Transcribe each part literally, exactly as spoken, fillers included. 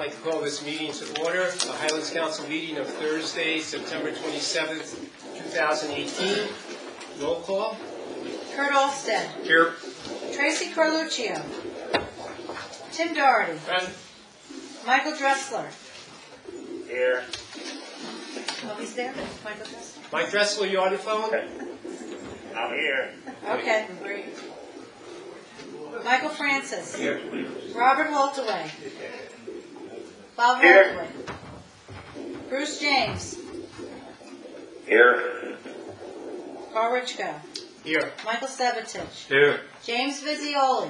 I'd like to call this meeting to order, the Highlands Council meeting of Thursday, September twenty-seventh, two thousand eighteen. Roll call. Kurt Olstead. Here. Tracy Carluccio. Tim Doherty. Present. Michael Dressler. Here. Oh, he's there? Michael Dressler? Mike Dressler, you on the phone? I'm here. Okay, great. Michael Francis. Here. Robert Holtaway. Bob Here. Holtaway. Bruce James. Here. Carl Richko. Here. Michael Sevatich. Here. James Vizzioli.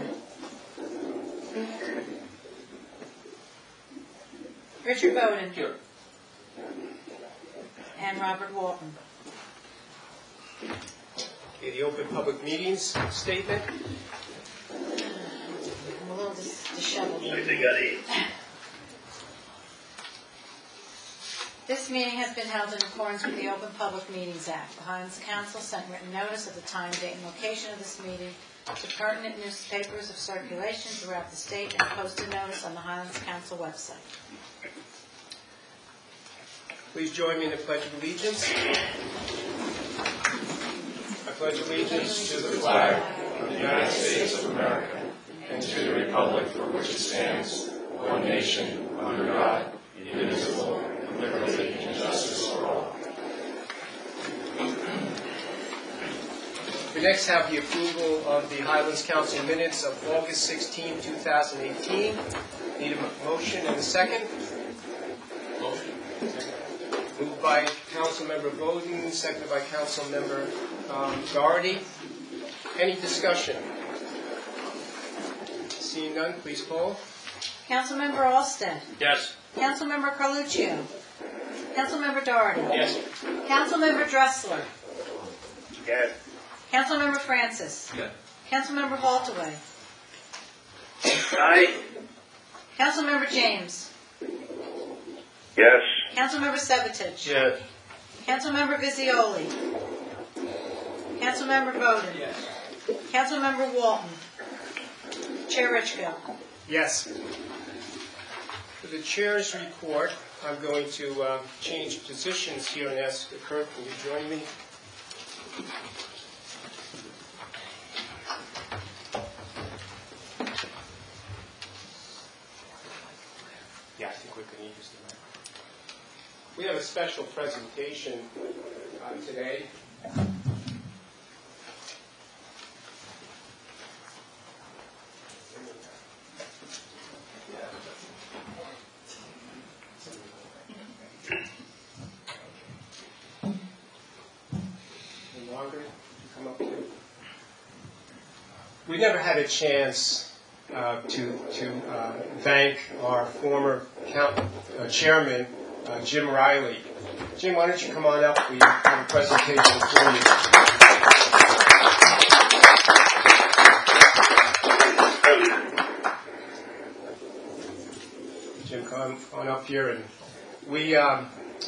Richard Bowden. Here. And Robert Walton. Okay, the open public meetings statement. I'm a little dis- disheveled. I think I eat. This meeting has been held in accordance with the Open Public Meetings Act. The Highlands Council sent written notice of the time, date, and location of this meeting to pertinent newspapers of circulation throughout the state and posted notice on the Highlands Council website. Please join me in the Pledge of Allegiance. I pledge allegiance to the flag of the United States of America and to the republic for which it stands, one nation, under God, indivisible, with liberty and justice for all. We next have the approval of the Highlands Council minutes of August sixteenth, two thousand eighteen. Need a motion and a second? Motion. Moved by Councilmember Bowden, seconded by Councilmember um, Doherty. Any discussion? Seeing none, please poll. Councilmember Olstead. Yes. Councilmember Carluccio. Councilmember Doherty. Yes. Councilmember Dressler. Yes. Councilmember Francis. Yes. Councilmember Holtaway. Aye. Councilmember James. Yes. Councilmember Sevatich. Yes. Councilmember Vizzioli. Councilmember Bowden. Yes. Councilmember Walton. Chair Richko. Yes. For the chair's report, I'm going to uh, change positions here and ask Kurt, can you join me? Yeah, I think we can use the mic. We have a special presentation uh, today. Margaret, come up here. We never had a chance uh, to to uh, thank our former count, uh, chairman, uh, Jim Riley. Jim, why don't you come on up? We have a presentation for you. Jim, come on up here, and we um,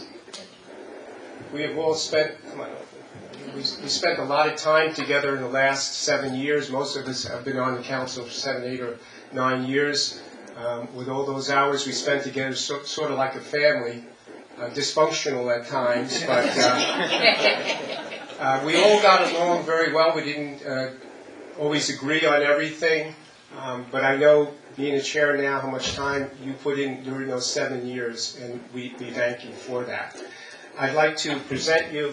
we have all spent. Come on. We, we spent a lot of time together in the last seven years. Most of us have been on the council for seven, eight, or nine years. Um, with all those hours we spent together, so, sort of like a family, uh, dysfunctional at times, but uh, uh, we all got along very well. We didn't uh, always agree on everything, um, but I know, being a chair now, how much time you put in during those seven years, and we, we thank you for that. I'd like to present you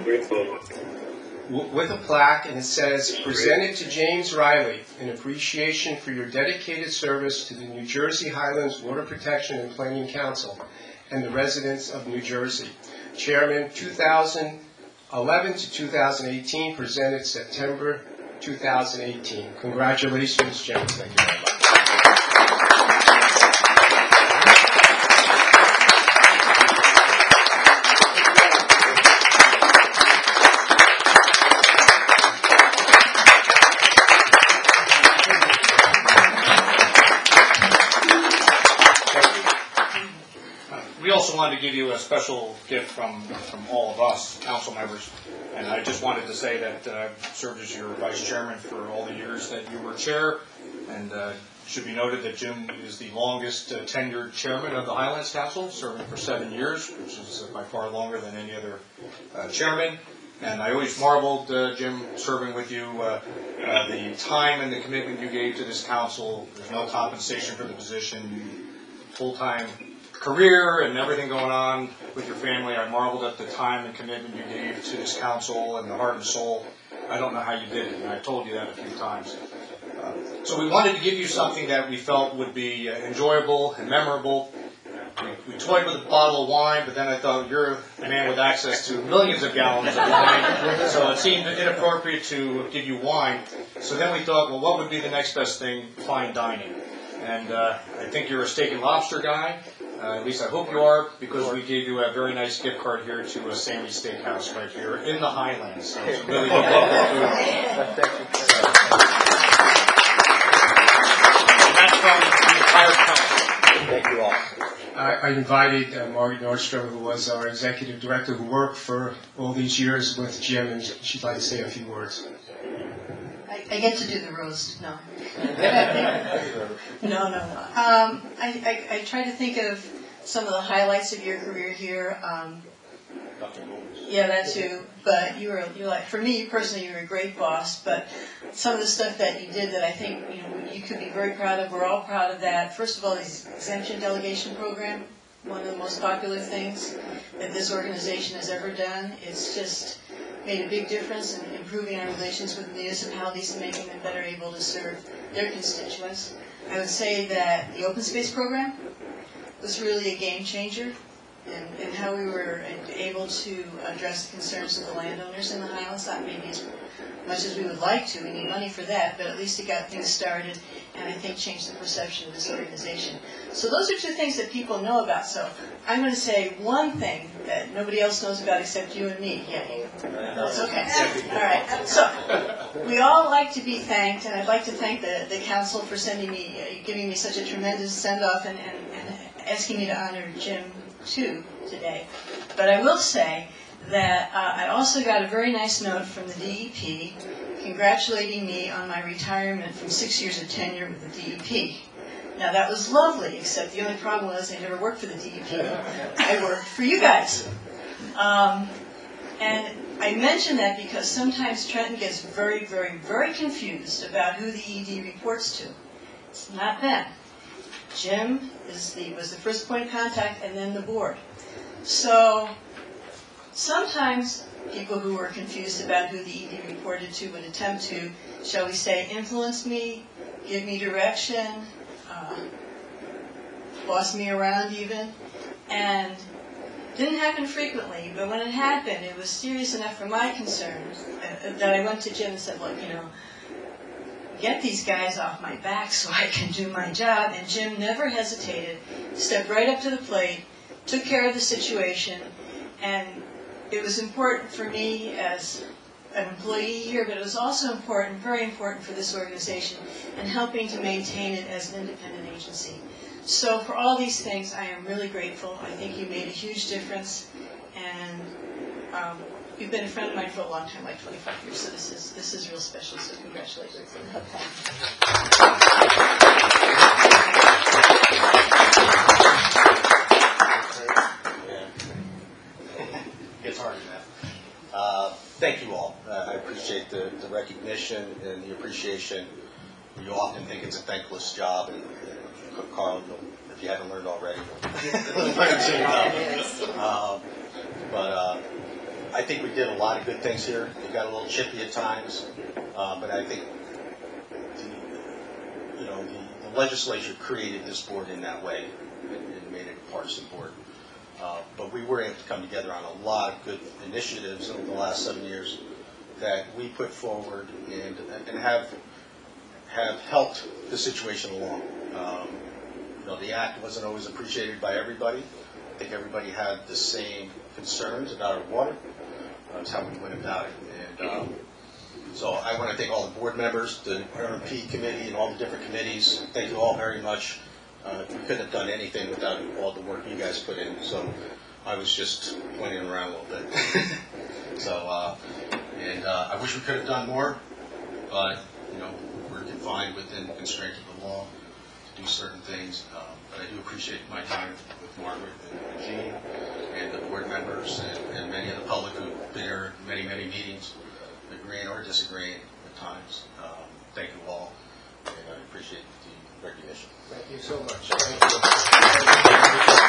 with a plaque, and it says, presented to James Riley, in appreciation for your dedicated service to the New Jersey Highlands Water Protection and Planning Council and the residents of New Jersey. Chairman, two thousand eleven to two thousand eighteen, presented September two thousand eighteen. Congratulations, Jim. Thank you very much. We also wanted to give you a special gift from, from all of us, council members. And I just wanted to say that uh, I served as your vice chairman for all the years that you were chair. And uh, Should be noted that Jim is the longest uh, tenured chairman of the Highlands Council, serving for seven years, which is by far longer than any other uh, chairman. And I always marveled, uh, Jim, serving with you, uh, uh, the time and the commitment you gave to this council. There's no compensation for the position, full-time career and everything going on with your family. I marveled at the time and commitment you gave to this council and the heart and soul. I don't know how you did it, and I've told you that a few times. Uh, so we wanted to give you something that we felt would be uh, enjoyable and memorable. We, we toyed with a bottle of wine, but then I thought, you're a man with access to millions of gallons of wine, so it seemed inappropriate to give you wine. So then we thought, well, what would be the next best thing? Fine dining. And uh, I think you're a steak and lobster guy. Uh, at least I hope you are, because we gave you a very nice gift card here to a Sammy's Steakhouse right here in the Highlands. So it's really good local food. And that's from the entire council. Thank you all. I, I invited uh, Margaret Nordstrom, who was our executive director, who worked for all these years with Jim, and she'd like to say a few words. I, I get to do the roast. No. no, no, no. Um, I, I, I try to think of some of the highlights of your career here. Um, yeah, that too. But you were, you like for me personally, you were a great boss. But some of the stuff that you did that I think you know you could be very proud of. We're all proud of that. First of all, the exemption delegation program, one of the most popular things that this organization has ever done. It's just made a big difference in improving our relations with municipalities and making them better able to serve their constituents. I would say that the open space program was really a game changer in, in how we were able to address the concerns of the landowners in the Highlands. Not maybe as much as we would like to, we need money for that, but at least it got things started and I think changed the perception of this organization. So those are two things that people know about. So I'm going to say one thing that nobody else knows about except you and me. Yeah, you, that's okay. All right. So we all like to be thanked, and I'd like to thank the, the council for sending me, uh, giving me such a tremendous send-off and, and, and asking me to honor Jim, too, today. But I will say that uh, I also got a very nice note from the D E P congratulating me on my retirement from six years of tenure with the D E P. Now that was lovely, except the only problem was I never worked for the D E P. I worked for you guys. Um, and I mention that because sometimes Trenton gets very, very, very confused about who the E D reports to. It's not them. Jim is the, was the first point of contact, and then the board. So sometimes people who were confused about who the E D reported to would attempt to, shall we say, influence me, give me direction, uh, boss me around even, and it didn't happen frequently, but when it happened, it was serious enough for my concerns uh, that I went to Jim and said, look, you know, get these guys off my back so I can do my job. And Jim never hesitated, stepped right up to the plate, took care of the situation, and it was important for me as an employee here, but it was also important, very important for this organization, and helping to maintain it as an independent agency. So for all these things, I am really grateful. I think you made a huge difference, and um, you've been a friend of mine for a long time, like twenty-five years, so this is this is real special, so congratulations. It's hard to that. Uh, thank you all. Uh, I appreciate the, the recognition and the appreciation. You often think it's a thankless job, and uh, Carl, if you haven't learned already, um, but uh, I think we did a lot of good things here. We got a little chippy at times, uh, but I think the, you know the, the legislature created this board in that way and, and made it a partisan board. Uh, but we were able to come together on a lot of good initiatives over the last seven years that we put forward and and have have helped the situation along. Um, you know, the act wasn't always appreciated by everybody. I think everybody had the same concerns about our water. That's how we went about it. And um, so I want to thank all the board members, the R M P committee, and all the different committees. Thank you all very much. Uh, we couldn't have done anything without all the work you guys put in. So I was just pointing around a little bit. so uh, and uh, I wish we could have done more, but you know we're confined within the constraints of the law. to do certain things. Um, but I do appreciate my time with Margaret and Jean and the board members and, and many of the public who've been here at many, many meetings, agreeing or disagreeing at times. Um, thank you all, and I appreciate the recognition. Thank you so much. Thank you.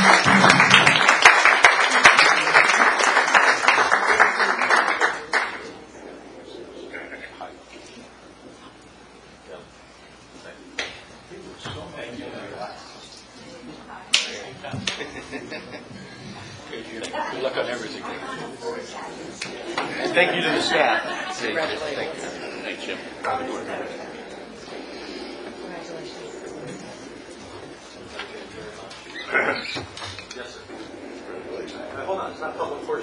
Good luck on everything. And thank you to the staff. Congratulations. Thank you. Thanks, Jim. Yes, sir. Uh, hold on, it's not public portion.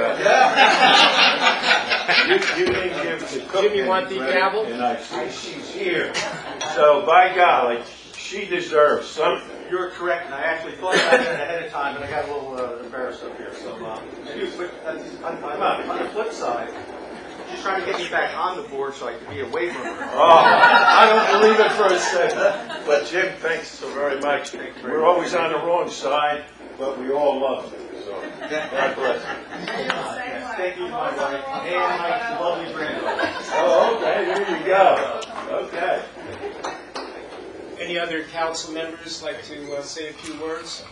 You, you didn't give the cook Jim, you want the any credit, gavel? And I see she's here. So by golly, she deserves something. You're correct, and I actually thought about it ahead of time, but I got a little uh, embarrassed up here. So, uh, excuse me, but on, on, on the flip side, she's trying to get me back on the board so I can be away from her. Oh, I don't believe it for a second. But Jim, thanks so very much. Thank you very We're much. always on the wrong side, but we all love you. So God bless you. Thank you to my wife and my lovely granddaughter. Oh, okay, there you go. Okay. Any other council members like to uh, say a few words?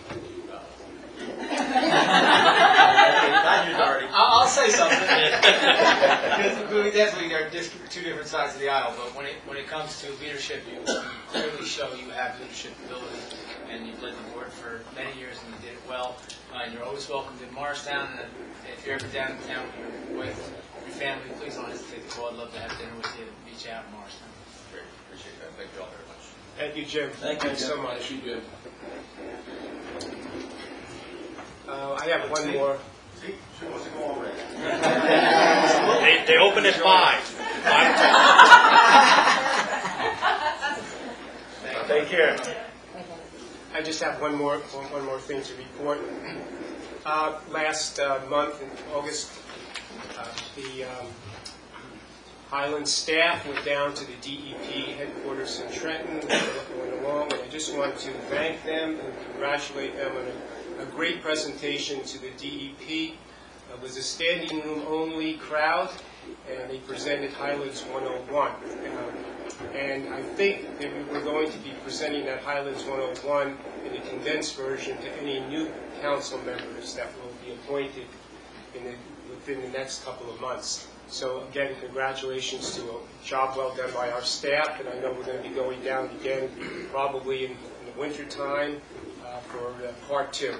Not you, Darty. I'll, I'll say something. Because we definitely are dis- two different sides of the aisle, but when it when it comes to leadership, you, you clearly show you have leadership ability, and you've led the board for many years, and you did it well. Uh, and you're always welcomed in Morristown, and if you're ever down in town with your wife, your family, please don't hesitate to call. I'd love to have dinner with you and meet you out in Morristown. Great, appreciate that. Thank you all very much. Thank you, Jim. Thank you, Thanks Jim. so much. You good. Uh, I have one more. See, she wants to go already. They, they open at five. Take care. I just have one more one, one more thing to report. Uh, last uh, month in August, uh, the um, Highland staff went down to the D E P headquarters in Trenton, went along, and I just want to thank them and congratulate them on a, a great presentation to the D E P. It was a standing room only crowd, and they presented Highlands one oh one. Um, and I think that we were going to be presenting that Highlands one oh one in a condensed version to any new council members that will be appointed in the, within the next couple of months. So again, congratulations to a job well done by our staff, and I know we're going to be going down again probably in, in the winter time uh, for uh, part two.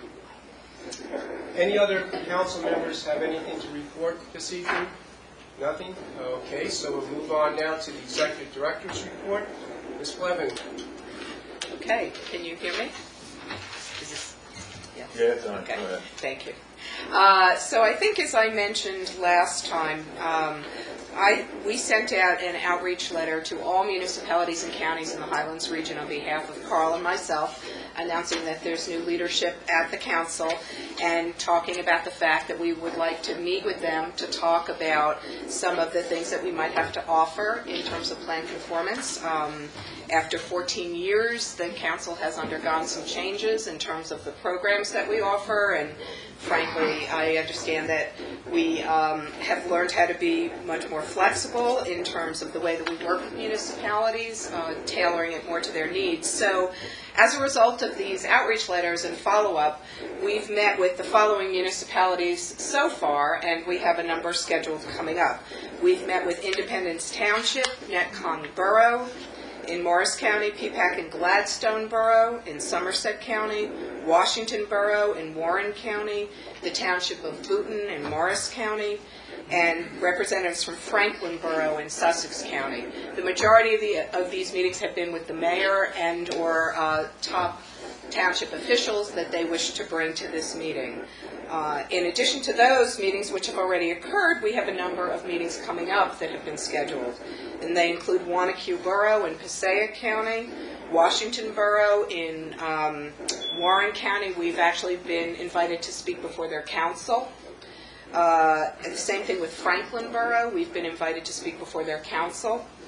Any other council members have anything to report this evening? Nothing? Okay, so we'll move on now to the executive director's report. Miz Flevin. Okay, can you hear me? Is this, yes? Yeah, it's on. Okay, Go ahead. thank you. Uh, so I think, as I mentioned last time, um, I, we sent out an outreach letter to all municipalities and counties in the Highlands region on behalf of Carl and myself, announcing that there's new leadership at the council and talking about the fact that we would like to meet with them to talk about some of the things that we might have to offer in terms of plan conformance. Um, after fourteen years, the council has undergone some changes in terms of the programs that we offer, and frankly, I understand that we um, have learned how to be much more flexible in terms of the way that we work with municipalities, uh, tailoring it more to their needs. So as a result of these outreach letters and follow-up, we've met with the following municipalities so far, and we have a number scheduled coming up. We've met with Independence Township, Netcong Borough, in Morris County, Peapack and Gladstone Borough, in Somerset County, Washington Borough, in Warren County, the Township of Booton in Morris County, and representatives from Franklin Borough in Sussex County. The majority of, the, of these meetings have been with the mayor and or uh, top township officials that they wish to bring to this meeting. Uh, in addition to those meetings which have already occurred, we have a number of meetings coming up that have been scheduled. And they include Wanacue Borough in Passaic County, Washington Borough in um, Warren County. We've actually been invited to speak before their council. Uh, and the same thing with Franklin Borough. We've been invited to speak before their council.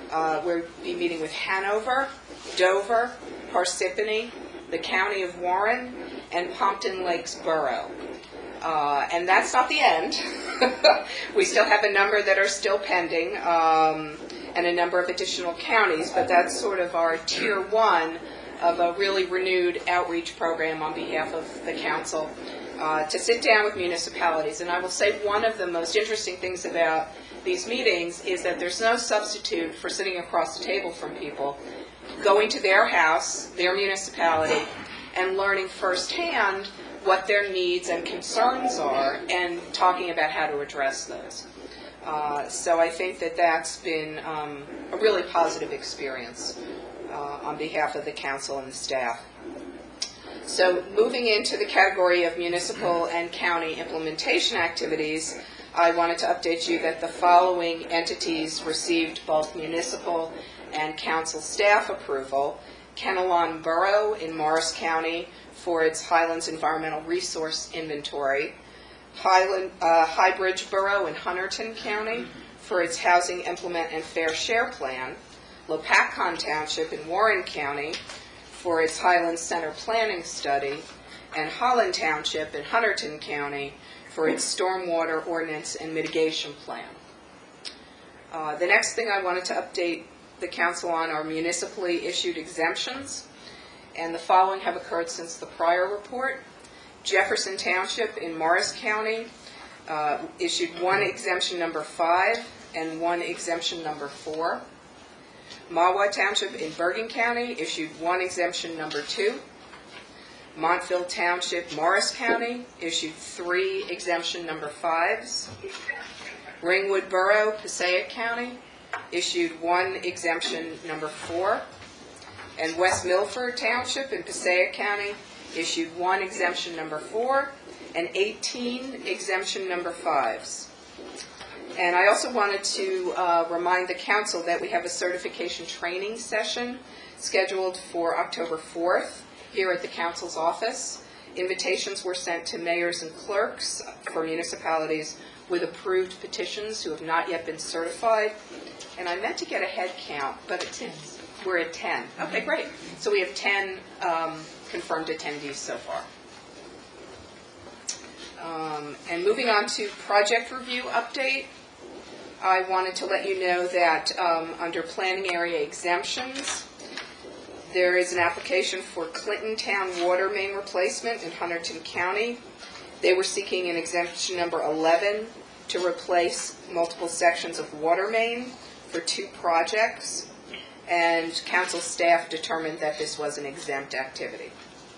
Uh, We'll be meeting with Hanover, Dover, Parsippany, the County of Warren, and Pompton Lakes Borough. Uh, And that's not the end. We still have a number that are still pending, um, and a number of additional counties, but that's sort of our tier one of a really renewed outreach program on behalf of the council, uh, to sit down with municipalities. And I will say one of the most interesting things about these meetings is that there's no substitute for sitting across the table from people, going to their house, their municipality, and learning firsthand what their needs and concerns are, and talking about how to address those. Uh, so I think that that's been um, a really positive experience uh, on behalf of the council and the staff. So moving into the category of municipal and county implementation activities, I wanted to update you that the following entities received both municipal and council staff approval. Kennewan Borough in Morris County for its Highlands Environmental Resource Inventory, Highland, uh, Highbridge Borough in Hunterdon County for its Housing Implement and Fair Share Plan, Lopakon Township in Warren County for its Highlands Center Planning Study, and Holland Township in Hunterdon County for its Stormwater Ordinance and Mitigation Plan. Uh, the next thing I wanted to update the council on are municipally issued exemptions, and the following have occurred since the prior report. Jefferson Township in Morris County uh, issued one exemption number five and one exemption number four. Mahwah Township in Bergen County issued one exemption number two. Montville Township, Morris County, issued three exemption number fives. Ringwood Borough, Passaic County, issued one exemption number four. And West Milford Township in Passaic County issued one exemption number four and eighteen exemption number fives. And I also wanted to uh, remind the council that we have a certification training session scheduled for October fourth here at the council's office. Invitations were sent to mayors and clerks for municipalities with approved petitions who have not yet been certified. And I meant to get a head count, but it's, we're at ten. Okay, great. So we have ten um, confirmed attendees so far. Um, and moving on to project review update, I wanted to let you know that um, under planning area exemptions, there is an application for Clinton Town water main replacement in Hunterdon County. They were seeking an exemption number eleven to replace multiple sections of water main for two projects, and council staff determined that this was an exempt activity.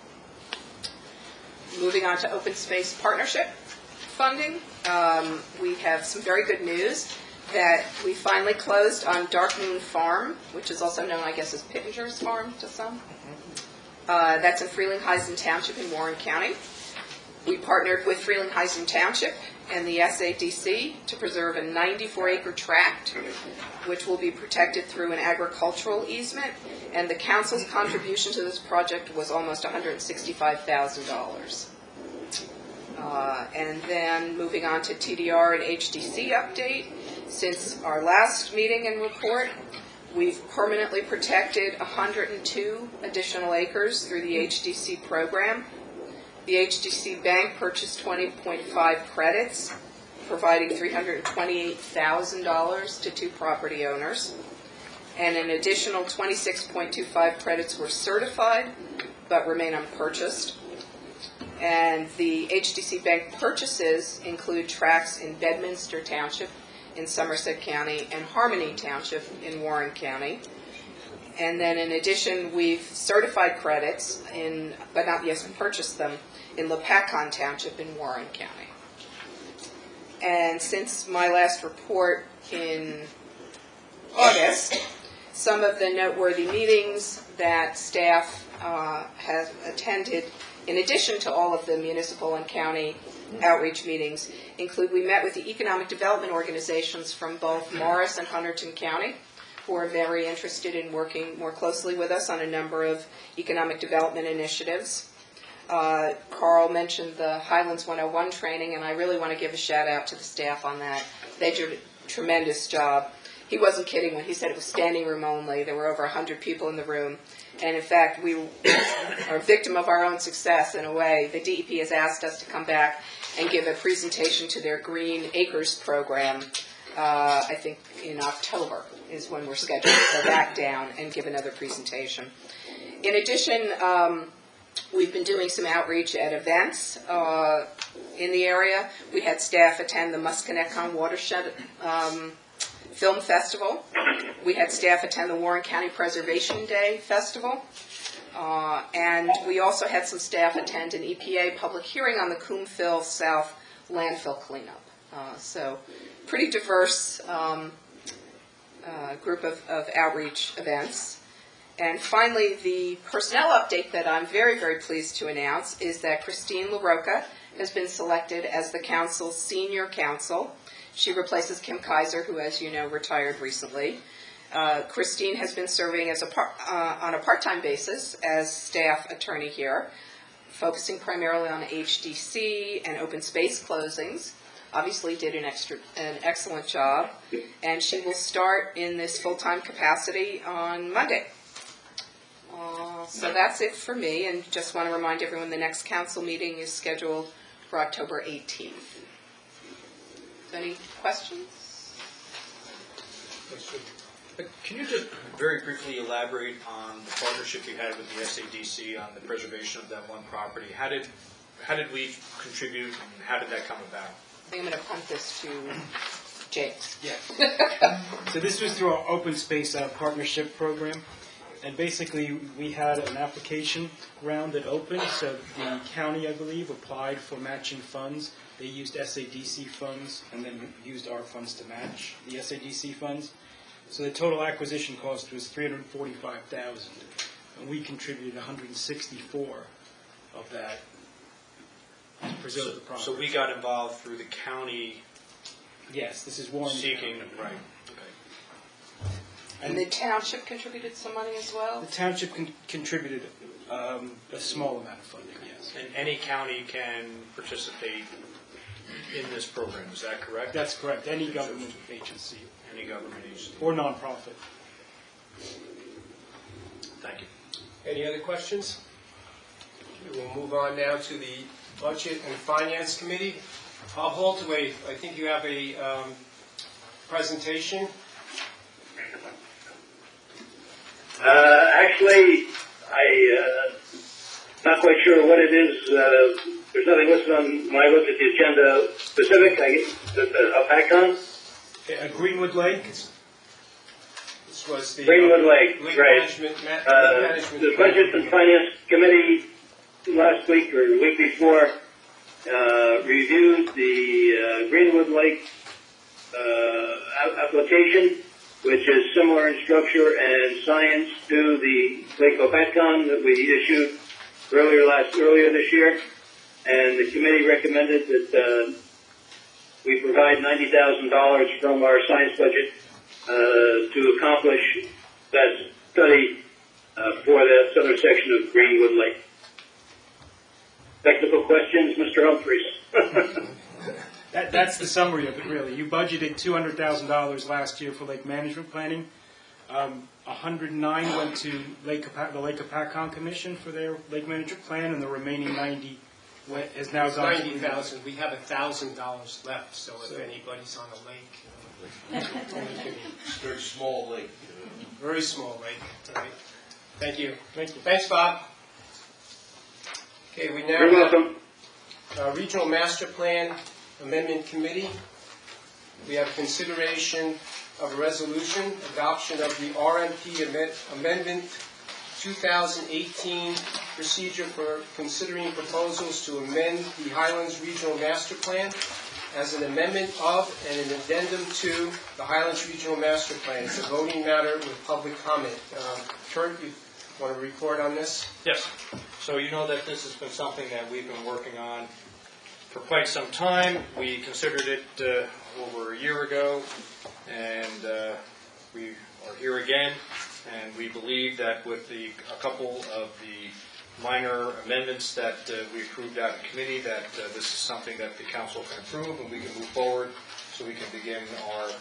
Moving on to open space partnership funding, um, we have some very good news that we finally closed on Dark Moon Farm, which is also known, I guess, as Pittenger's Farm to some. Uh, that's in Frelinghuysen Township in Warren County. We partnered with Frelinghuysen Township and the S A D C to preserve a ninety-four acre tract, which will be protected through an agricultural easement, and the council's contribution to this project was almost one hundred sixty-five thousand dollars. Uh, and then moving on to T D R and H D C update. Since our last meeting and report, we've permanently protected one hundred two additional acres through the H D C program. The H D C Bank purchased twenty point five credits, providing three hundred twenty-eight thousand dollars to two property owners. And an additional twenty-six point two five credits were certified, but remain unpurchased. And the H D C Bank purchases include tracts in Bedminster Township in Somerset County and Harmony Township in Warren County. And then in addition, we've certified credits, in, but not yet purchased them, in Lopakon Township in Warren County. And since my last report in August, some of the noteworthy meetings that staff uh, has attended, in addition to all of the municipal and county outreach meetings, include we met with the economic development organizations from both Morris and Hunterdon County, who are very interested in working more closely with us on a number of economic development initiatives. Uh, Carl mentioned the Highlands one oh one training, and I really want to give a shout out to the staff on that. They did a tremendous job he wasn't kidding when he said it was standing room only. There were over one hundred people in the room. And in fact, we are a victim of our own success in a way. The D E P has asked us to come back and give a presentation to their Green Acres program. Uh, I think in October is when we're scheduled to go back down and give another presentation. In addition, um, we've been doing some outreach at events uh, in the area. We had staff attend the Musconetcong Watershed um, Film Festival. We had staff attend the Warren County Preservation Day Festival. Uh, and we also had some staff attend an E P A public hearing on the Coomphil South landfill cleanup. Uh, so pretty diverse um, uh, group of, of outreach events. And finally, the personnel update that I'm very, very pleased to announce is that Christine LaRocca has been selected as the council's senior counsel. She replaces Kim Kaiser, who, as you know, retired recently. Uh, Christine has been serving as a par- uh, on a part-time basis as staff attorney here, focusing primarily on H D C and open space closings. Obviously did an, extra, an excellent job, and she will start in this full-time capacity on Monday. Uh, so that's it for me, and just want to remind everyone the next council meeting is scheduled for October eighteenth. Any questions? Can you just very briefly elaborate on the partnership you had with the S A D C on the preservation of that one property? How did how did we contribute, and how did that come about? I think I'm going to punt this to James. Yeah. So this was through our open space uh, partnership program. And basically, we had an application round that opened. So the county, I believe, applied for matching funds. They used S A D C funds and then used our funds to match the S A D C funds. So the total acquisition cost was three hundred forty-five thousand dollars. And we contributed one hundred sixty-four of that to preserve So, the property. so we got involved through the county Yes, this is Warren. seeking, right, okay. And the township contributed some money as well? The township con- contributed um, a small amount of funding, yes. And any county can participate in this program, is that correct? That's correct. Any government agency Any government agency? or nonprofit. Thank you. Any other questions? We will move on now to the Budget and Finance Committee. Bob Holtaway, I think you have a um, presentation. Uh, actually, I, uh, not quite sure what it is. Uh, there's nothing listed on, when I looked at the agenda specific, I guess, the, the, of PACCON. Uh, Greenwood Lake. This was the Greenwood uh, Lake, Lake right. Management, ma- Uh, Lake Management the Budget and Finance Committee last week or the week before uh, reviewed the uh, Greenwood Lake uh, application, which is similar in structure and science to the Lake PACCON that we issued earlier last earlier this year, and the committee recommended that uh, we provide ninety thousand dollars from our science budget uh, to accomplish that study uh, for that southern section of Greenwood Lake. Technical questions, Mister Humphreys? That, that's the summary of it, really. You budgeted two hundred thousand dollars last year for lake management planning. Um, one hundred nine went to Lake Capa- the Lake Apacon Commission for their lake management plan, and the remaining ninety went, is now gone to ninety thousand. We have a thousand dollars left, so if anybody's on a lake, Very small lake. very small lake. All right. Thank you. Thank you. Thanks, Bob. Okay, we now You're have welcome. uh, Regional Master Plan Amendment Committee. We have consideration of a resolution, adoption of the R M P amend- Amendment two thousand eighteen procedure for considering proposals to amend the Highlands Regional Master Plan as an amendment of and an addendum to the Highlands Regional Master Plan. It's a voting matter with public comment. Um, Kurt, you want to report on this? Yes. So you know that this has been something that we've been working on for quite some time. We considered it uh, over a year ago, and uh, we are here again. And we believe that with the a couple of the minor amendments that uh, we approved out in committee, that uh, this is something that the council can approve and we can move forward so we can begin our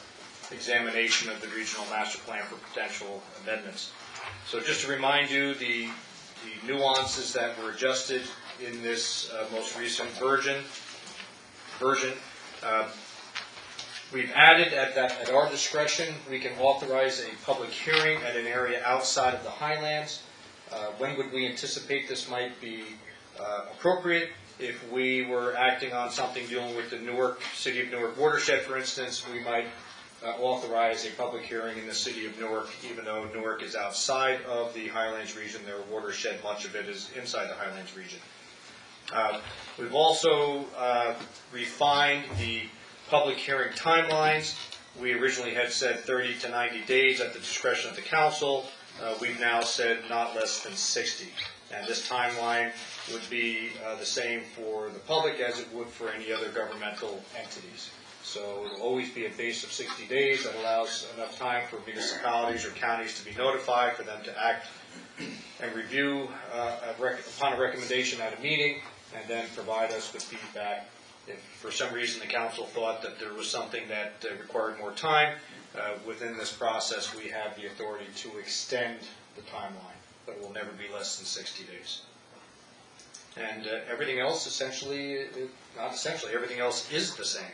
examination of the regional master plan for potential amendments. So just to remind you, the, the nuances that were adjusted in this uh, most recent version, version uh, we've added at, that, at our discretion, we can authorize a public hearing at an area outside of the Highlands. Uh, when would we anticipate this might be uh, appropriate? If we were acting on something dealing with the Newark, City of Newark watershed, for instance, we might uh, authorize a public hearing in the City of Newark, even though Newark is outside of the Highlands region. Their watershed, much of it is inside the Highlands region. Uh, we've also uh, refined the public hearing timelines. We originally had said thirty to ninety days at the discretion of the council. Uh, we've now said not less than sixty. And this timeline would be uh, the same for the public as it would for any other governmental entities. So it will always be a base of sixty days. That allows enough time for municipalities or counties to be notified, for them to act and review uh, a rec upon a recommendation at a meeting, and then provide us with feedback. If for some reason the council thought that there was something that uh, required more time, uh, within this process we have the authority to extend the timeline, but it will never be less than sixty days. And uh, everything else essentially, uh, not essentially, everything else is the same.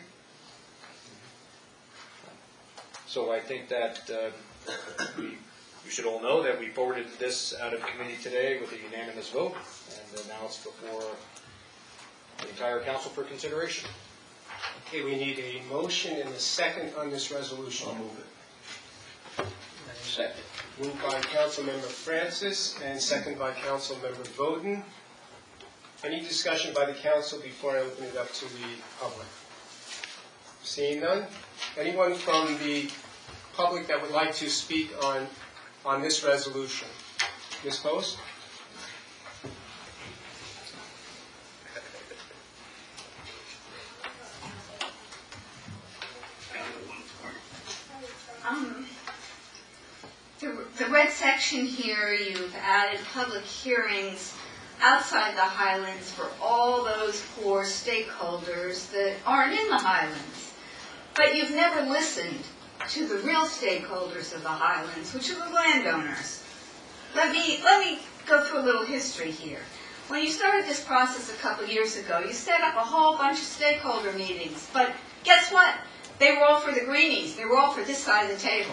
So I think that uh, we, we should all know that we forwarded this out of committee today with a unanimous vote, and uh, now it's before the entire council for consideration. Okay, we need a motion and a second on this resolution. I'll move it. Second. Moved by Councilmember Francis and second by Councilmember Voden. Any discussion by the council before I open it up to the public? Seeing none? Anyone from the public that would like to speak on, on this resolution? Miz Post? Um, the, the red section here, you've added public hearings outside the Highlands for all those poor stakeholders that aren't in the Highlands. But you've never listened to the real stakeholders of the Highlands, which are the landowners. Let me, let me go through a little history here. When you started this process a couple years ago, you set up a whole bunch of stakeholder meetings. But guess what? They were all for the greenies. They were all for this side of the table.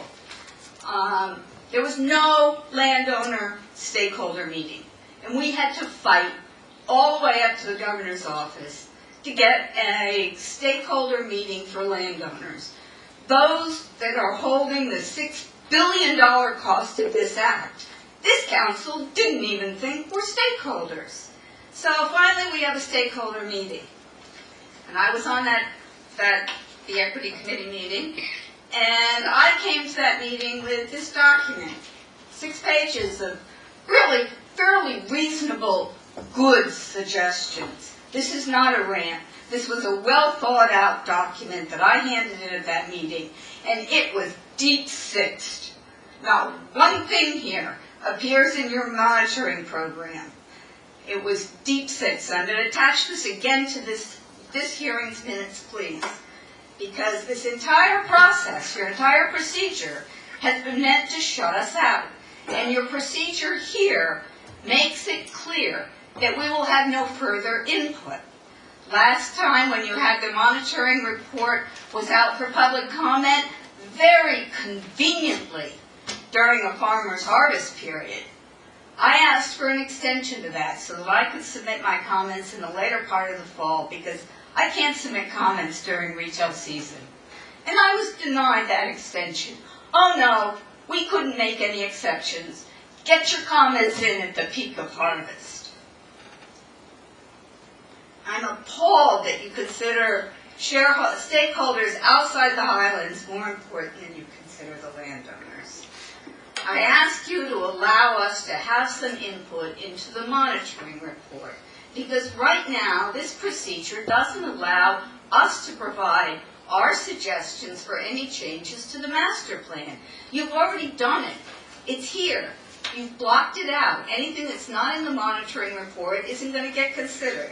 Um, there was no landowner stakeholder meeting. And we had to fight all the way up to the governor's office to get a stakeholder meeting for landowners. Those that are holding the six billion dollars cost of this act, this council didn't even think were stakeholders. So finally we have a stakeholder meeting. And I was on that, that the Equity Committee meeting, and I came to that meeting with this document, six pages of really fairly reasonable, good suggestions. This is not a rant. This was a well-thought-out document that I handed in at that meeting, and it was deep-sixed. Now, one thing here appears in your monitoring program. It was deep-sixed. I'm going to attach this again to this, this hearing's minutes, please, because this entire process, your entire procedure, has been meant to shut us out. And your procedure here makes it clear that we will have no further input. Last time when you had the monitoring report was out for public comment, very conveniently during a farmer's harvest period, I asked for an extension to that so that I could submit my comments in the later part of the fall, because I can't submit comments during retail season. And I was denied that extension. Oh no, we couldn't make any exceptions. Get your comments in at the peak of harvest. I'm appalled that you consider shareholders, stakeholders outside the Highlands more important than you consider the landowners. I ask you to allow us to have some input into the monitoring report, because right now this procedure doesn't allow us to provide our suggestions for any changes to the master plan. You've already done it. It's here. You've blocked it out. Anything that's not in the monitoring report isn't going to get considered.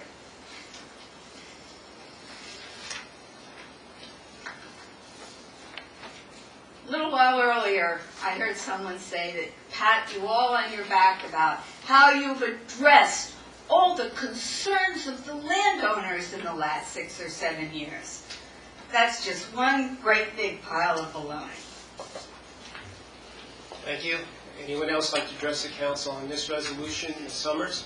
little while earlier, I heard someone say that pat you all on your back about how you've addressed all the concerns of the landowners in the last six or seven years. That's just one great big pile of baloney. Thank you. Anyone else like to address the council on this resolution? Miz Summers?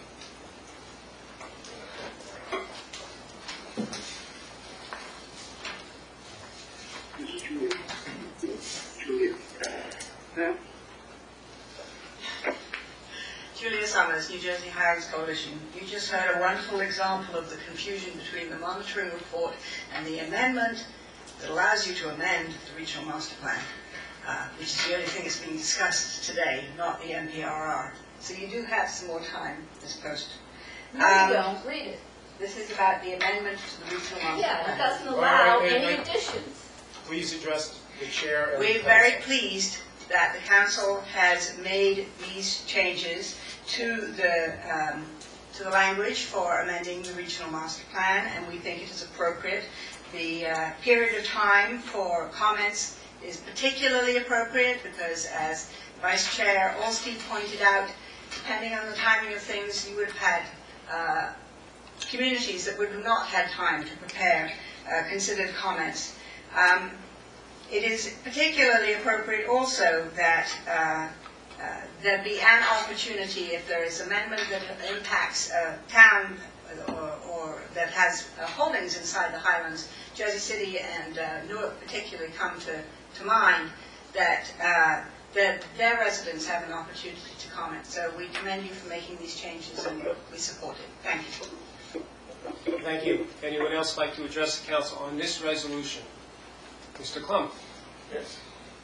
Julia Summers, New Jersey Highlands Coalition. You just heard a wonderful example of the confusion between the monitoring report and the amendment that allows you to amend the regional master plan, uh, which is the only thing that's being discussed today, not the M P R R. So you do have some more time this post. No, Um, you don't. Read it. This is about the amendment to the regional master Yeah, plan. it doesn't All allow right, wait, any wait. additions. Please address the chair. and the We're very council. pleased that the council has made these changes to the um, to the language for amending the regional master plan, and we think it is appropriate. The uh, period of time for comments is particularly appropriate because, as Vice Chair Alstein pointed out, depending on the timing of things, you would have had uh, communities that would have not had time to prepare uh, considered comments. Um, It is particularly appropriate also that uh, uh, there be an opportunity, if there is amendment that impacts a town or, or that has uh, holdings inside the Highlands, Jersey City and uh, Newark particularly come to, to mind, that, uh, that their residents have an opportunity to comment. So we commend you for making these changes and we support it. Thank you. Thank you. Anyone else like to address the council on this resolution? Mister Klum? Yes.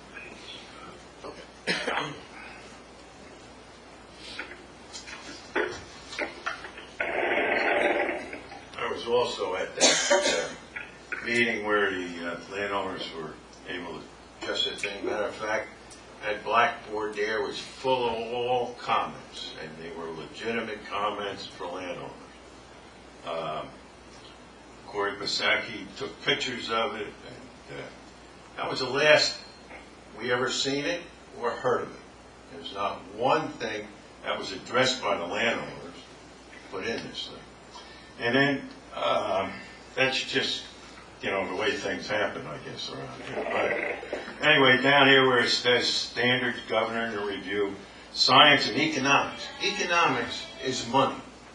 I was also at that uh, meeting where the uh, landowners were able to address the thing. Matter of fact, that blackboard there was full of all comments, and they were legitimate comments for landowners. Um, Corey Pasaki took pictures of it, and uh, that was the last we ever seen it or heard of it. There's not one thing that was addressed by the landowners put in this thing. And then, um, that's just, you know, the way things happen, I guess, around here. But anyway, down here where it says standards governing the review, science and economics. Economics is money.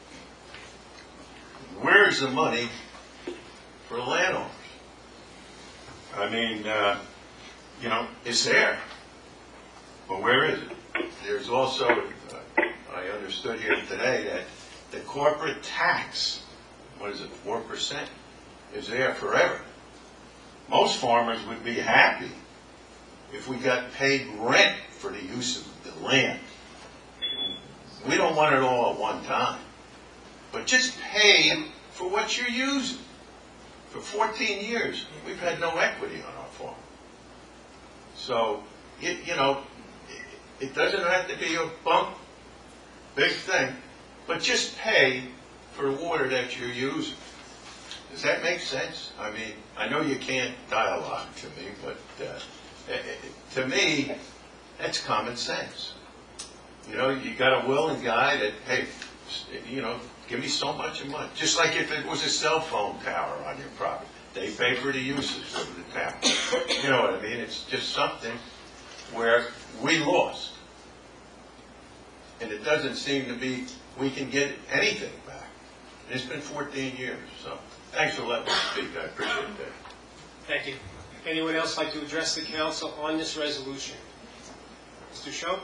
Where's the money for the landowners? I mean, uh, you know, it's there, but where is it? There's also, uh, I understood here today that the corporate tax, what is it, four percent, is there forever. Most farmers would be happy if we got paid rent for the use of the land. We don't want it all at one time, but just pay for what you're using. For fourteen years, we've had no equity on our farm. So, it, you know, it, it doesn't have to be a bump, big thing, but just pay for the water that you're using. Does that make sense? I mean, I know you can't dialogue to me, but uh, to me, that's common sense. You know, you got a willing guy that, hey, you know, give me so much of money. Just like if it was a cell phone tower on your property. They pay for the usage of the tower. You know what I mean? It's just something where we lost. And it doesn't seem to be we can get anything back. It's been fourteen years, so thanks for letting me speak. I appreciate that. Thank you. Anyone else like to address the council on this resolution? Mister Show?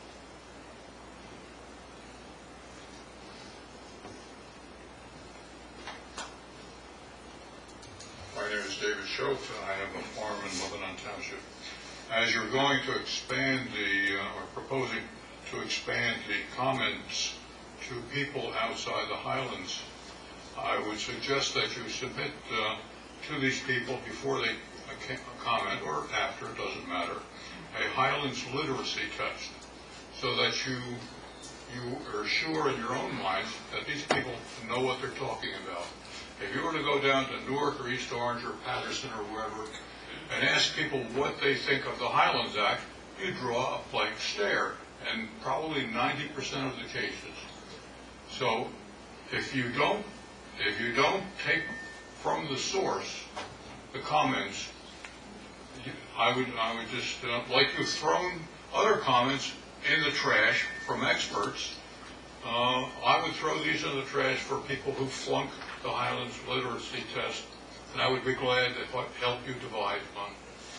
My name is David Schoaf, and I have a farm in Lebanon Township. As you're going to expand the, uh, or proposing to expand the comments to people outside the Highlands, I would suggest that you submit uh, to these people before they uh, comment, or after, it doesn't matter, a Highlands literacy test, so that you you are sure in your own minds that these people know what they're talking about. If you were to go down to Newark or East Orange or Patterson or wherever and ask people what they think of the Highlands Act, you draw a blank stare in probably ninety percent of the cases. So if you don't, if you don't take from the source the comments, I would, I would just, uh, like you've thrown other comments in the trash from experts, uh, I would throw these in the trash for people who flunk the Highlands literacy test, and I would be glad to help you divide on.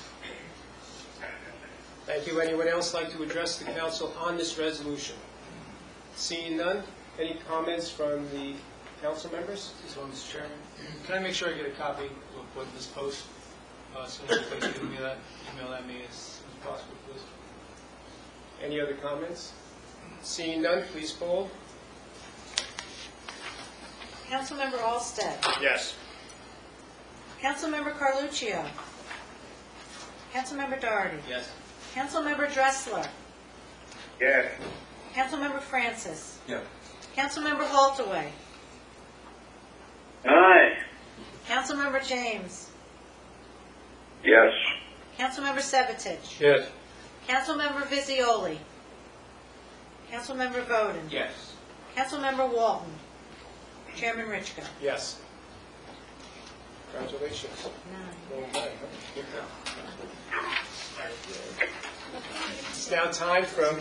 Thank you. Anyone else like to address the council on this resolution? Seeing none, any comments from the council members? This one, Mister Chairman. Can I make sure I get a copy of what this post? Uh, so if you could give me that, email that me as soon as possible, please. Any other comments? Seeing none, please poll. Councilmember Alsted. Yes. Councilmember Carluccio. Councilmember Doherty. Yes. Councilmember Dressler. Yes. Councilmember Francis. Yes. Councilmember Holtaway. Aye. Councilmember James. Yes. Councilmember Sevitich. Yes. Councilmember Visioli. Councilmember Bowden. Yes. Councilmember Walton. Chairman Richko. Yes. Congratulations. Well done, huh? It's now time from...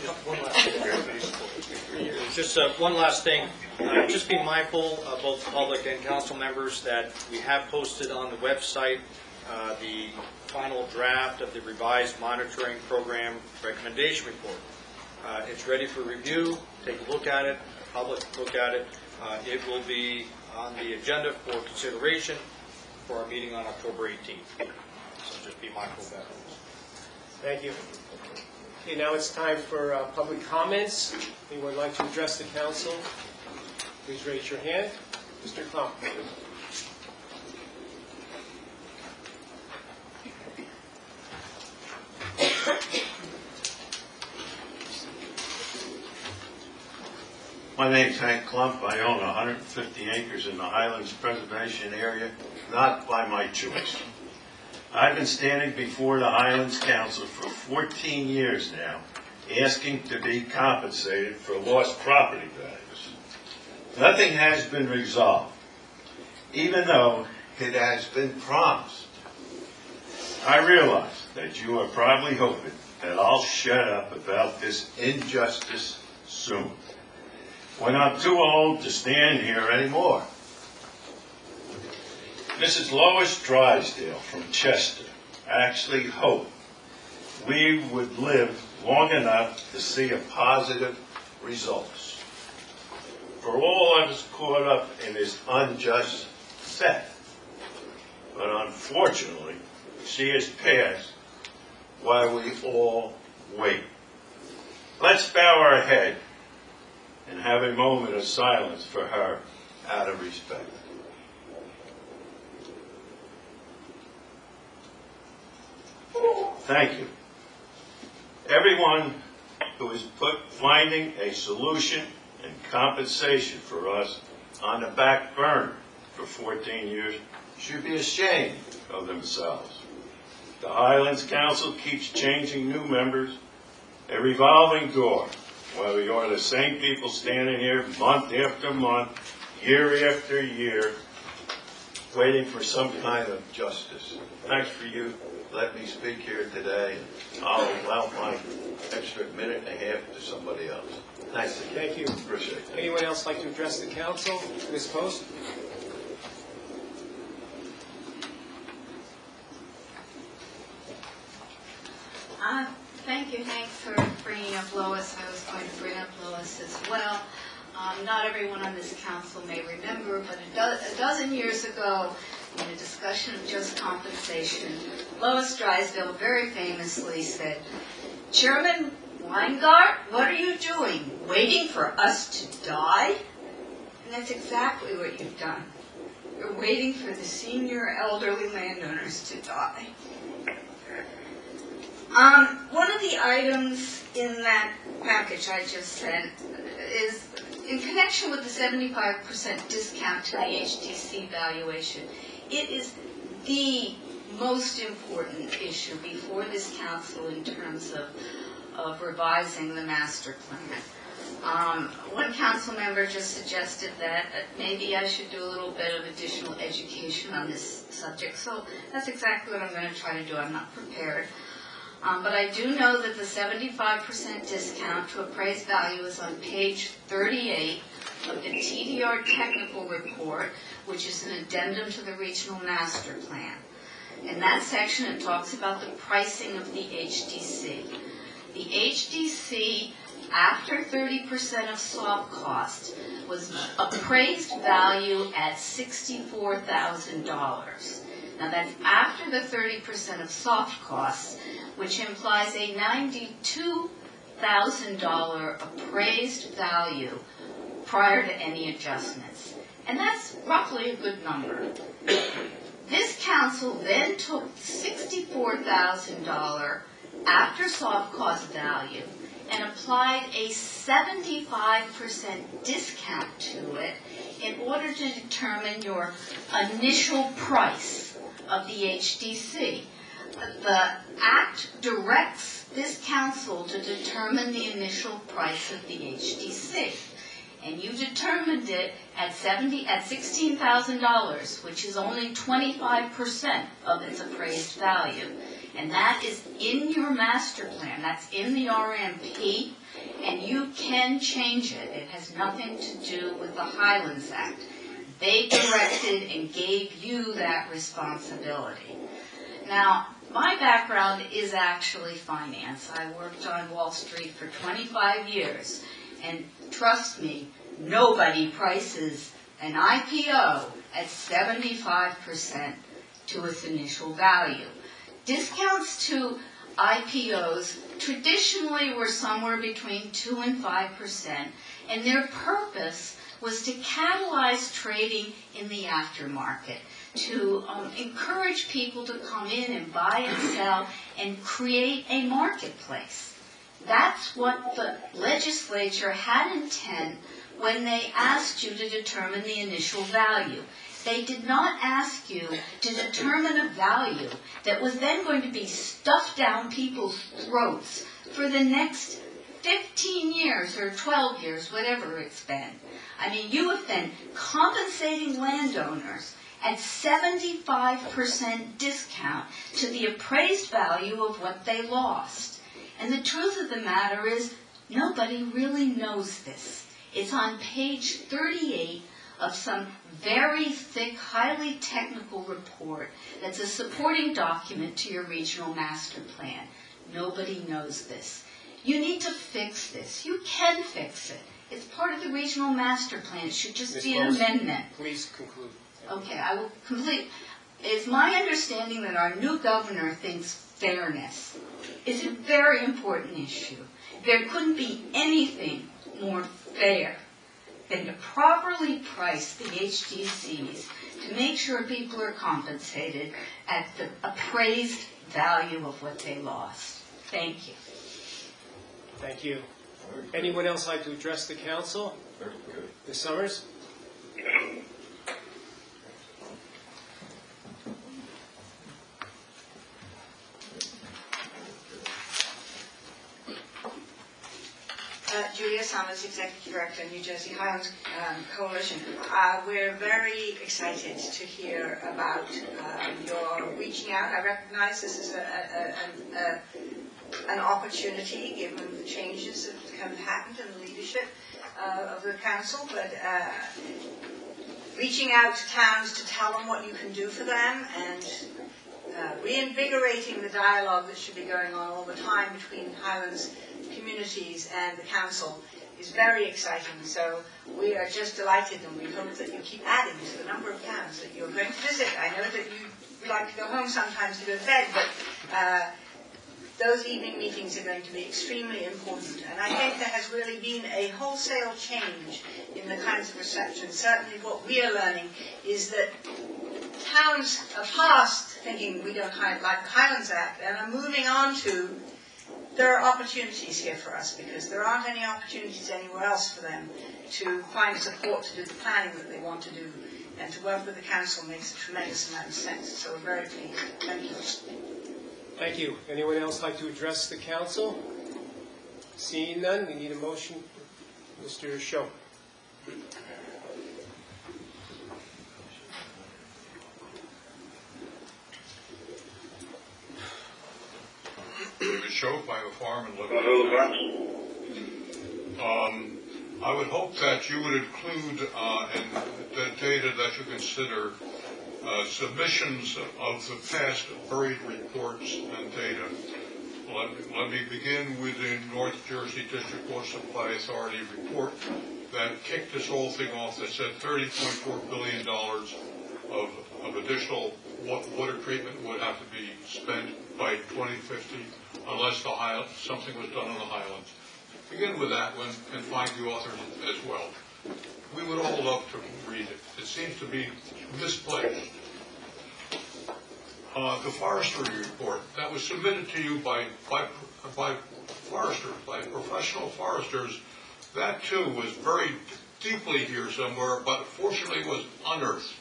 Just uh, one last thing. Uh, just be mindful, uh, both public and council members, that we have posted on the website uh, the final draft of the revised monitoring program recommendation report. Uh, it's ready for review. Take a look at it. Public look at it. Uh, it will be on the agenda for consideration for our meeting on October eighteenth. So just be mindful of that. Thank you. Okay, now it's time for uh, public comments. Anyone like to address the council? Please raise your hand. Mister Klump. My name's Hank Klump. I own one hundred fifty acres in the Highlands Preservation Area, not by my choice. I've been standing before the Highlands Council for fourteen years now, asking to be compensated for lost property values. Nothing has been resolved, even though it has been promised. I realize that you are probably hoping that I'll shut up about this injustice soon, when I'm too old to stand here anymore. Missus Lois Drysdale from Chester actually hoped we would live long enough to see a positive results. For all of us caught up in this unjust set. But unfortunately, she has passed while we all wait. Let's bow our head and have a moment of silence for her out of respect. Thank you. Everyone who has put finding a solution and compensation for us on the back burner for fourteen years should be ashamed of themselves. The Highlands Council keeps changing new members, a revolving door, while we are the same people standing here month after month, year after year, waiting for some kind of justice. Thanks for you. Let me speak here today. I'll allow my extra minute and a half to somebody else. Thanks again. Thank you. Appreciate it. Anyone else like to address the council? Miz Post? Uh, Thank you, Hank, for bringing up Lois. I was going to bring up Lois as well. Um, not everyone on this council may remember, but a, do- a dozen years ago, in a discussion of just compensation, Lois Drysdale very famously said, "Chairman Weingart, what are you doing? Waiting for us to die?" And that's exactly what you've done. You're waiting for the senior elderly landowners to die. Um, one of the items in that package I just sent is in connection with the seventy-five percent discount to the H T C valuation. It is the most important issue before this council in terms of, of revising the master plan. Um, one council member just suggested that maybe I should do a little bit of additional education on this subject, so that's exactly what I'm going to try to do. I'm not prepared. Um, but I do know that the seventy-five percent discount to appraised value is on page thirty-eight of the T D R technical report, which is an addendum to the regional master plan. In that section, it talks about the pricing of the H D C. The H D C, after thirty percent of soft cost, was appraised value at sixty-four thousand dollars. Now that's after the thirty percent of soft costs, which implies a ninety-two thousand dollars appraised value prior to any adjustments. And that's roughly a good number. This council then took sixty-four thousand dollars after soft cost value and applied a seventy-five percent discount to it in order to determine your initial price of the H D C. The Act directs this council to determine the initial price of the H D C. And you determined it at seventy at sixteen thousand dollars, which is only twenty-five percent of its appraised value. And that is in your master plan. That's in the R M P, and you can change it. It has nothing to do with the Highlands Act. They directed and gave you that responsibility. Now, my background is actually finance. I worked on Wall Street for twenty-five years. And trust me, nobody prices an I P O at seventy-five percent to its initial value. Discounts to I P Os traditionally were somewhere between two and five percent, and their purpose was to catalyze trading in the aftermarket, to um, encourage people to come in and buy and sell and create a marketplace. That's what the legislature had intent when they asked you to determine the initial value. They did not ask you to determine a value that was then going to be stuffed down people's throats for the next fifteen years or twelve years, whatever it's been. I mean, you have been compensating landowners at seventy-five percent discount to the appraised value of what they lost. And the truth of the matter is, nobody really knows this. It's on page thirty-eight of some very thick, highly technical report that's a supporting document to your regional master plan. Nobody knows this. You need to fix this. You can fix it. It's part of the regional master plan. It should just Miz be an Wilson, amendment. Please conclude. Okay, I will complete. It's my understanding that our new governor thinks fairness is a very important issue. There couldn't be anything more fair than to properly price the H D Cs to make sure people are compensated at the appraised value of what they lost. Thank you. Thank you. Anyone else like to address the council? Miz Summers? Uh, Julia Summers, Executive Director, New Jersey Highlands um, Coalition. Uh, we're very excited to hear about um, your reaching out. I recognize this is a, a, a, a, an opportunity given the changes that have happened in the leadership uh, of the council, but uh, reaching out to towns to tell them what you can do for them and uh, reinvigorating the dialogue that should be going on all the time between Highlands communities and the council is very exciting. So we are just delighted, and we hope that you keep adding to the number of towns that you're going to visit. I know that you like to go home sometimes to go to bed, but uh, those evening meetings are going to be extremely important. And I think there has really been a wholesale change in the kinds of reception. Certainly what we are learning is that towns are past thinking we don't like the Highlands Act and are moving on to there are opportunities here for us because there aren't any opportunities anywhere else for them to find support to do the planning that they want to do and to work with the council makes a tremendous amount of sense. So we're very pleased. Thank you. Thank you. Anyone else like to address the council? Seeing none, we need a motion. Mister Show. David Shope, I have a farm in Liverpool. Um, I would hope that you would include uh, in the data that you consider uh, submissions of the past buried reports and data. Let, let me begin with the North Jersey District Water Supply Authority report that kicked this whole thing off that said thirty point four billion dollars of, of additional water treatment would have to be spent by twenty fifty unless the high, something was done on the Highlands. Begin with that one and find the authors as well. We would all love to read it. It seems to be misplaced. Uh, the forestry report that was submitted to you by, by, by foresters, by professional foresters, that too was very deeply here somewhere, but fortunately was unearthed.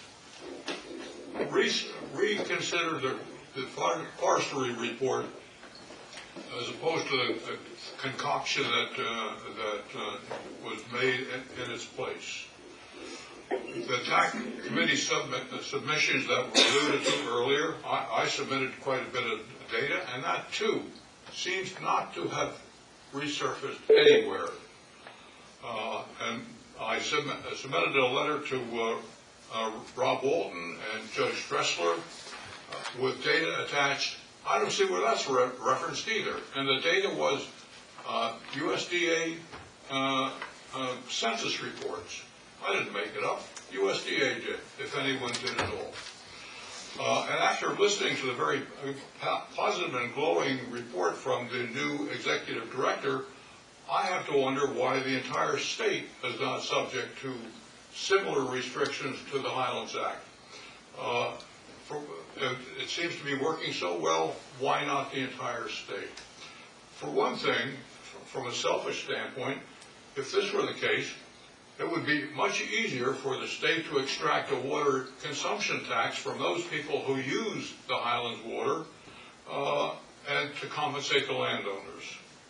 Re reconsider the, the forestry report as opposed to the, the concoction that, uh, that uh, was made in, in its place. The T A C committee submit, the submissions that were alluded to earlier, I, I submitted quite a bit of data, and that too seems not to have resurfaced anywhere. Uh, and I submit, uh, submitted a letter to uh, uh, Rob Walton and Judge Dressler uh, with data attached. I don't see where that's re referenced either. And the data was uh, U S D A uh, uh, census reports. I didn't make it up. U S D A did, if anyone did at all. Uh, and after listening to the very positive and glowing report from the new executive director, I have to wonder why the entire state is not subject to similar restrictions to the Highlands Act. Uh, for, it, it seems to be working so well, why not the entire state? For one thing, from a selfish standpoint, if this were the case, it would be much easier for the state to extract a water consumption tax from those people who use the Highlands water uh, and to compensate the landowners.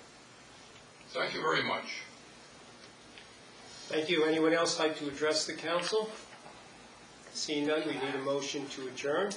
Thank you very much. Thank you. Anyone else like to address the council? Seeing none, we need a motion to adjourn.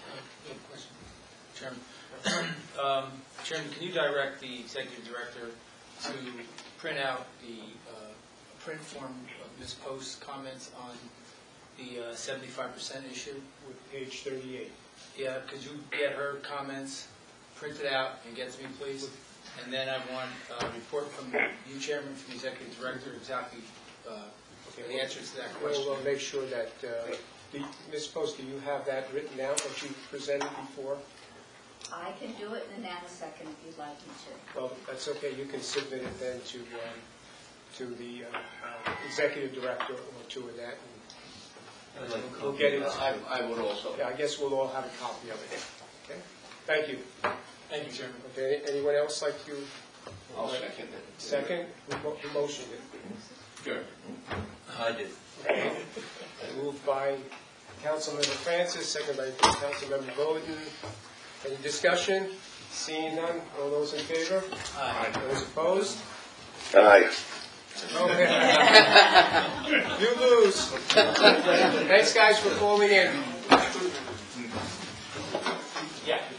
Chairman, um, Chairman, can you direct the executive director to print out the uh, print form of Miz Post's comments on the uh, seventy-five percent issue? With page thirty-eight. Yeah, could you get her comments printed out and get to me, please? And then I want a report from you, Chairman, from the executive director, exactly uh, the answer to that question. We'll, we'll make sure that, uh, the, Miz Post, do you have that written out, what you presented before? I can do it in a nanosecond if you'd like me to. Well, that's okay. You can submit it then to um, to the uh, uh, executive director or to Annette. And, uh, we'll get it. I, I would also. Yeah, I guess we'll all have a copy of it. Okay. Thank you. Thank you, Chairman. Okay. Anyone else like to? I'll second it. Second. Who motioned it? Good. I did. Okay. Moved by Councilmember Francis, second by Councilmember Bowden. Any discussion? Seeing none, all those in favor? Aye. Those opposed? Aye. Okay. You lose. Thanks, guys, for calling in. Yeah.